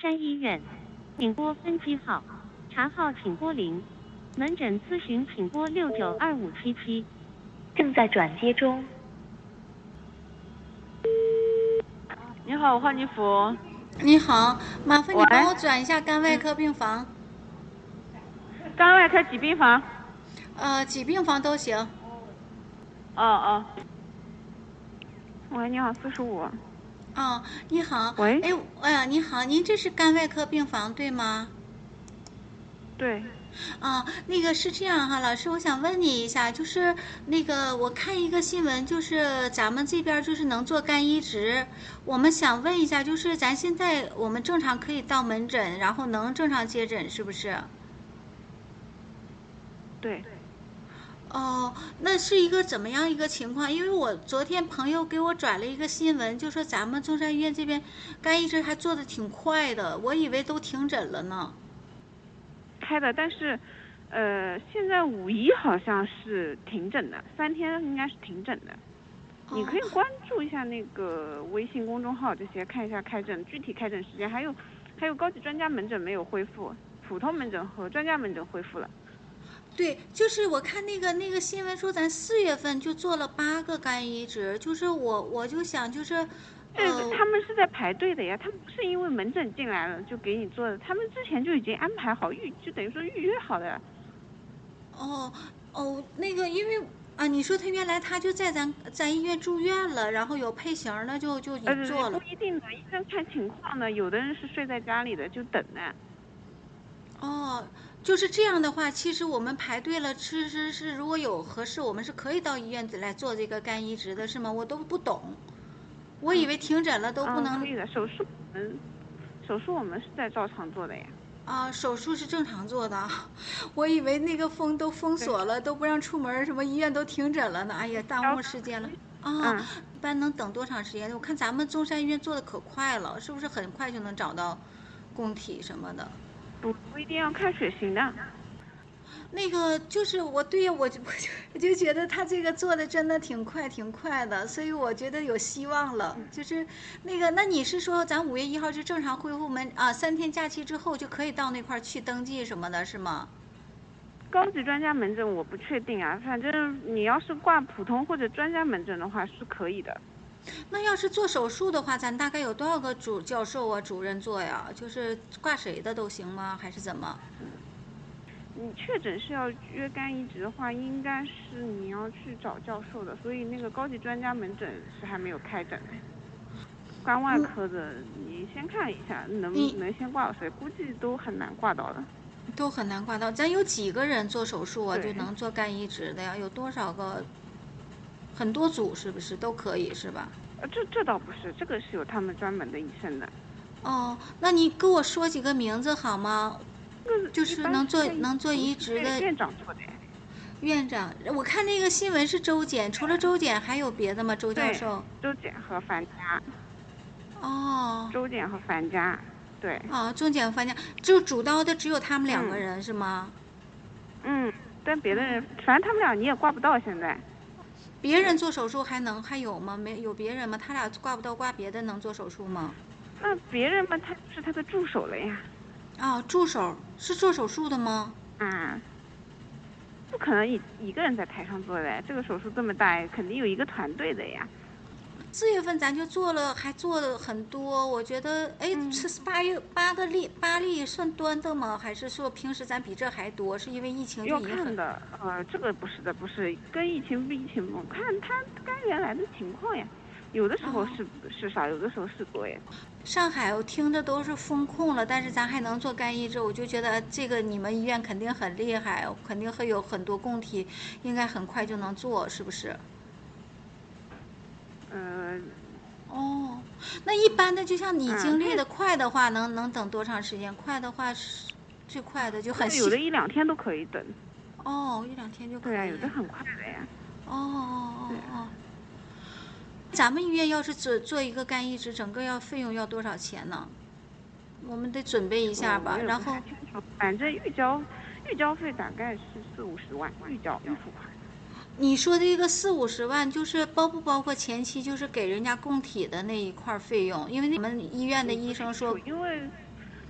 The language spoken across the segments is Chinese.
山医院，请拨分机号，查号请拨0，门诊咨询请拨692577，正在转接中。 你好，换衣服。 你好，麻烦你帮我转一下肝外科病房。 肝外科几病房？ 几病房都行。 哦。喂，你好，45。 哦，你好。 喂。 你好，您这是肝外科病房对吗？ 对。 那个是这样哈，老师，我想问你一下，就是那个我看一个新闻，就是咱们这边就是能做肝移植，我们想问一下，就是咱现在我们正常可以到门诊，然后能正常接诊，是不是？ 对。 那是一个怎么样一个情况？因为我昨天朋友给我转了一个新闻，就说咱们中山医院这边肝移植还做的挺快的，我以为都停诊了呢。 开的，但是，现在5·1好像是停诊的，3天应该是停诊的。你可以关注一下那个微信公众号这些，看一下开诊具体开诊时间，还有高级专家门诊没有恢复，普通门诊和专家门诊恢复了。 对，就是我看那个新闻说，咱4月份就做了8个肝移植，就是我就想就是。 他们是在排队的呀，他们不是因为门诊进来了就给你做的，他们之前就已经安排好就等于说预约好的。 那个因为你说他原来他就在咱医院住院了，然后有配型的就已经做了。 不一定的，医生看情况的，有的人是睡在家里的就等呢。 就是这样的话，其实我们排队了，其实是如果有合适，我们是可以到医院来做这个肝移植的，是吗？我都不懂。我以为停诊了都不能。 可以的，手术我们是在照常做的呀。 手术是正常做的，我以为那个都封锁了，都不让出门，什么医院都停诊了呢。哎呀，耽误时间了。一般能等多长时间？我看咱们中山医院做的可快了，是不是很快就能找到供体什么的？ 不一定要看血型的。 那个就是我就觉得他这个做的真的挺快的，所以我觉得有希望了。就是那你是说咱5月1号就正常恢复3天假期之后就可以到那块去登记什么的，是吗？ 高级专家门诊我不确定啊，反正你要是挂普通或者专家门诊的话是可以的。 那要是做手术的话，咱大概有多少个教授啊、主任做呀？就是挂谁的都行吗？还是怎么？ 你确诊是要约肝移植的话，应该是你要去找教授的，所以那个高级专家门诊是还没有开诊的。肝外科的，你先看一下能先挂到谁，估计都很难挂到的。 都很难挂到。咱有几个人做手术啊？就能做肝移植的呀？有多少个？很多组是不是都可以是吧？ 这倒不是，这个是有他们专门的医生的。 那你给我说几个名字好吗？就是能做移植的院长做的。 院长，我看那个新闻是周检，除了周检还有别的吗？周教授。 周检和樊家。周检和樊家，对。 周检和樊家，就主刀的只有他们2个人是吗？ 但别的人，反正他们俩你也挂不到现在。 别人做手术还有吗？有别人吗？他俩挂不到，挂别的能做手术吗？ 那别人嘛，他是他的助手了呀。 助手是做手术的吗？ 不可能一个人在台上做的，这个手术这么大，肯定有一个团队的呀。 4月份咱就做了，还做了很多，我觉得，是8例算端的吗？还是说平时咱比这还多？是因为疫情就已经要看的，这个不是的，不是跟疫情不疫情不看他肝源来的情况呀，有的时候是少，有的时候是多呀。 上海我听着都是封控了，但是咱还能做肝移植，我就觉得这个你们医院肯定很厉害，肯定会有很多供体，应该很快就能做，是不是？那一般的就像你经历的快的话，能等多长时间？快的话是最快的就很有的1-2天都可以等。 1-2天就可以。 对啊，有的很快的呀。 咱们医院要是做一个肝移植，整个费用要多少钱呢？我们得准备一下吧。然后， 反正预交费大概是40-50万，预付款。 你说的这个40-50万，就是包不包括前期就是给人家供体的那一块费用？因为你们医院的医生说， 因为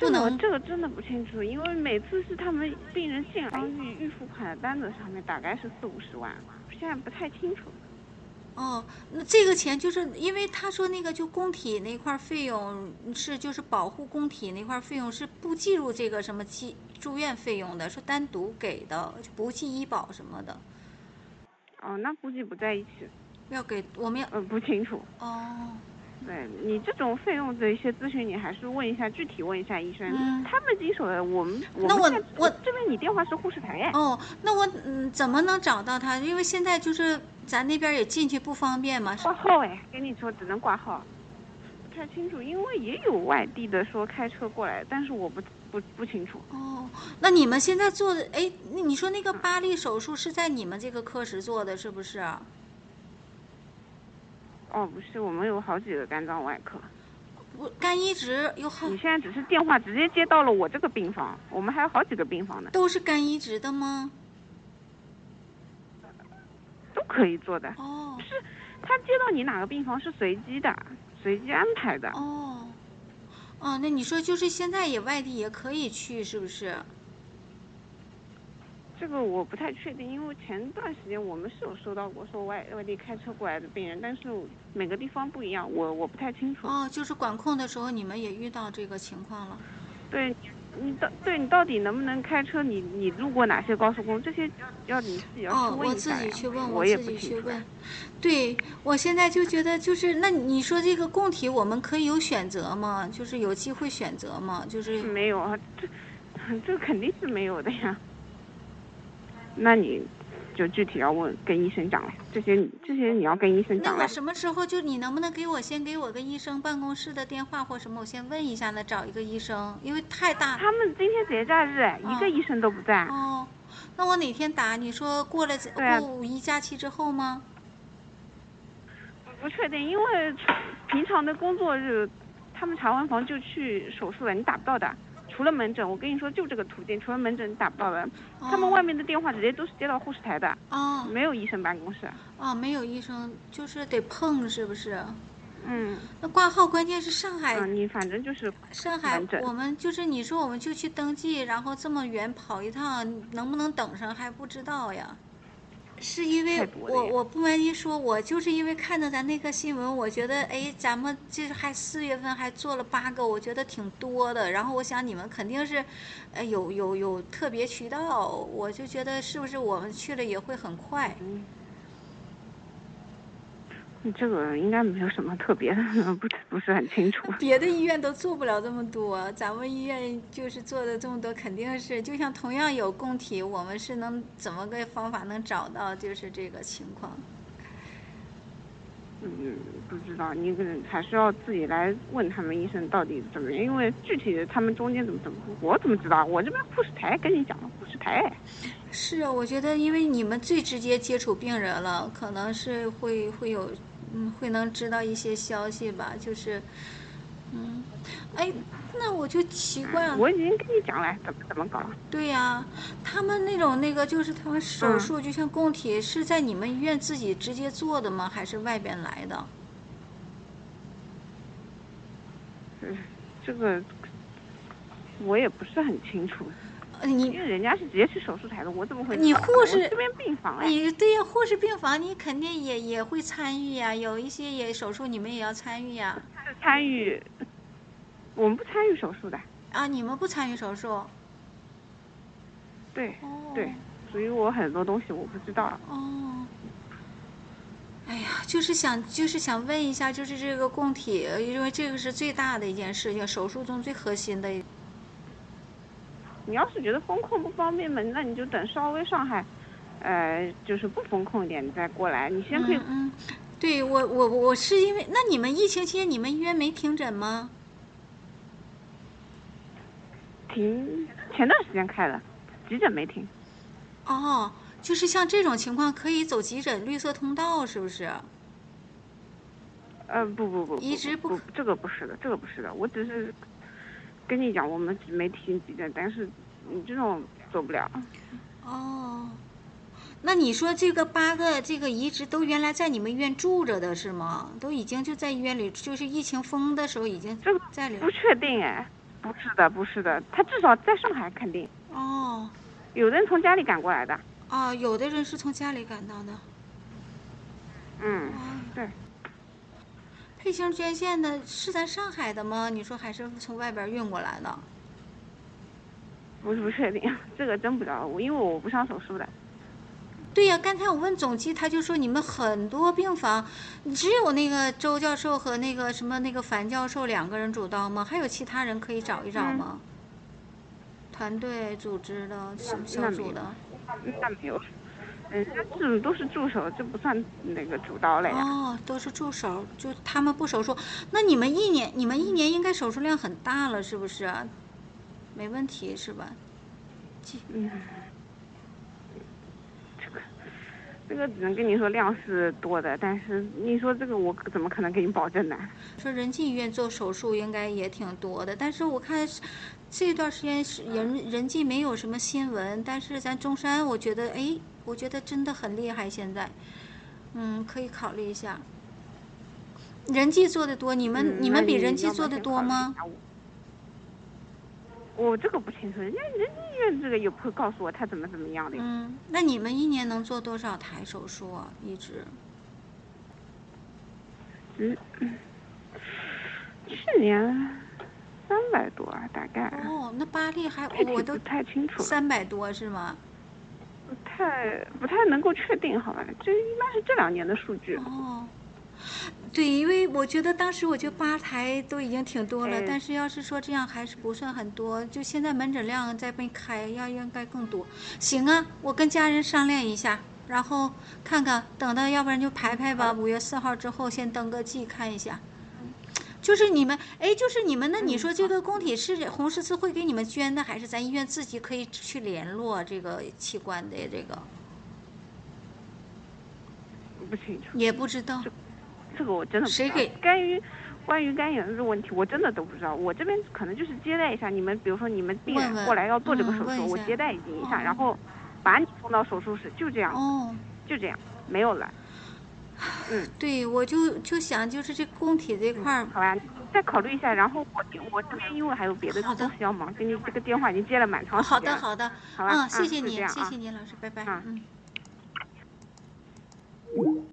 不能。 这个真的不清楚，因为每次是他们病人进来预付款的单子上面大概是40-50万，现在不太清楚。 哦，那这个钱就是因为他说那个就工体那块费用是就是保护工体那块费用是不计入这个什么住院费用的，是单独给的，不计医保什么的。 哦，那估计不在一起。 要给我们要不清楚。 哦。 对你这种费用的一些咨询，你还是问一下具体问一下医生，他们经手的。我这边你电话是护士台哎。 哦，那我怎么能找到他？因为现在就是咱那边也进去不方便嘛。 挂号哎，跟你说只能挂号，不太清楚，因为也有外地的说开车过来，但是我不清楚。 哦，那你们现在做的哎，你说那个巴力手术是在你们这个科室做的，是不是？ 哦，不是，我们有好几个肝脏外科。 肝移植有好。 你现在只是电话直接接到了我这个病房，我们还有好几个病房呢。 都是肝移植的吗？ 都可以做的。 哦。 是，他接到你哪个病房是随机的，随机安排的。 哦。哦，那你说就是现在也外地也可以去，是不是？ 这个我不太确定，因为前段时间我们是有收到过说外地开车过来的病人，但是每个地方不一样，我不太清楚。 哦，就是管控的时候你们也遇到这个情况了。 对，你到底能不能开车？你路过哪些高速公路？这些要你自己要去问一下。 我自己去问， 我自己去问。对，我现在就觉得就是，那你说这个供体我们可以有选择吗？就是有机会选择吗？就是没有啊，这肯定是没有的呀。那你就具体要跟医生讲了，这些你要跟医生讲了。 那我什么时候就你能不能先给我个医生办公室的电话或什么，我先问一下呢，找一个医生，因为太大。 他们今天节假日，一个医生都不在。 哦，那我哪天打？你说过五一假期之后吗？ 不确定，因为平常的工作日，他们查完房就去手术了，你打不到的。除了门诊，我跟你说就这个途径，除了门诊打不到的，他们外面的电话直接都是接到护士台的。 哦。 没有医生办公室。 哦，没有医生，就是得碰，是不是？ 嗯。 那挂号关键是上海。 你反正就是上海，我们就是你说我们就去登记，然后这么远跑一趟，能不能等上还不知道呀。是因为我不瞒您说，我就是因为看到咱那个新闻，我觉得哎，咱们这还4月份还做了8个，我觉得挺多的。然后我想你们肯定是，有特别渠道，我就觉得是不是我们去了也会很快。 这个应该没有什么特别的，不是很清楚。 别的医院都做不了这么多，咱们医院就是做的这么多，肯定是就像同样有供体，我们是能怎么个方法能找到就是这个情况。 不知道，你可能还是要自己来问他们医生到底怎么样，因为具体的他们中间怎么，我怎么知道？我这边护士台跟你讲了，护士台。 是啊，我觉得因为你们最直接接触病人了，可能是会有。会能知道一些消息吧，就是，哎，那我就奇怪了。 我已经跟你讲了，怎么搞？ 对呀，他们那个就是他们手术，就像供体，是在你们医院自己直接做的吗？还是外边来的？ 这个我也不是很清楚。因为人家是直接去手术台的，我怎么会？ 你护士这边病房哎。 你对呀，护士病房你肯定也会参与呀，有一些手术你们也要参与呀。 参与，我们不参与手术的。 啊，你们不参与手术？ 对。对，所以我很多东西我不知道。 哦。哎呀，就是想问一下，就是这个供体，因为这个是最大的一件事情，手术中最核心的。 你要是觉得风控不方便嘛，那你就等稍微上海，就是不风控一点，你再过来。你先可以。 对，我是因为，那你们疫情期间你们医院没停诊吗？ 前段时间开了，急诊没停。 哦，就是像这种情况可以走急诊绿色通道，是不是？ 不， 移植不， 这个不是的，我只是。跟你讲，我们没停急诊，但是你这种做不了。 哦，那你说这个8个这个移植都原来在你们医院住着的是吗？都已经就在医院里，就是疫情封的时候已经在里。 不确定哎。 不是的，不是的，他至少在上海肯定。 哦。 有的人从家里赶过来的。 啊，有的人是从家里赶到的。 对。 配型捐献的是咱上海的吗？你说还是从外边运过来的？ 不确定，这个真不知道，因为我不上手术的。 对呀，刚才我问总机，他就说你们很多病房，只有那个周教授和那个什么那个樊教授2个人主刀吗？还有其他人可以找一找吗？团队组织的小组的？ 那没有，这种都是助手，这不算那个主刀了呀。 哦，都是助手，就他们不手术。那你们一年应该手术量很大了，是不是？没问题是吧？ 这个只能跟你说量是多的，但是你说这个我怎么可能给你保证呢？ 说仁济医院做手术应该也挺多的，但是我看这段时间是仁济没有什么新闻，但是咱中山我觉得真的很厉害，现在，可以考虑一下。仁济做的多，你们比仁济做的多吗？ 我这个不清楚，人家仁济医院这个也不会告诉我他怎么样的。 那你们一年能做多少台手术啊？一直？ 去年300多大概。 哦，那巴黎还我都不太清楚了。 300多是吗？ 不太能够确定，好吧？这一般是这2年的数据。 哦。对，因为我觉得当时我觉得8台都已经挺多了，但是要是说这样还是不算很多。就现在门诊量再没开，应该更多。行啊，我跟家人商量一下，然后看看，等到要不然就排吧，5月4号之后先登个记看一下。就是你们，那你说这个供体是红十字会给你们捐的，还是咱医院自己可以去联络这个器官的这个？ 不清楚。 也不知道。 这个我真的不知道。 谁给？ 关于肝炎的问题，我真的都不知道。我这边可能就是接待一下你们，比如说你们病人过来要做这个手术，我接待你一下，然后把你送到手术室，就这样。就这样，没有了。 对，我就想就是这供体这块儿。 好吧，再考虑一下。然后我这边因为还有别的东西要忙，给你这个电话已经接了蛮长时间了。 好的。 好吧。 谢谢你，谢谢你，老师，拜拜。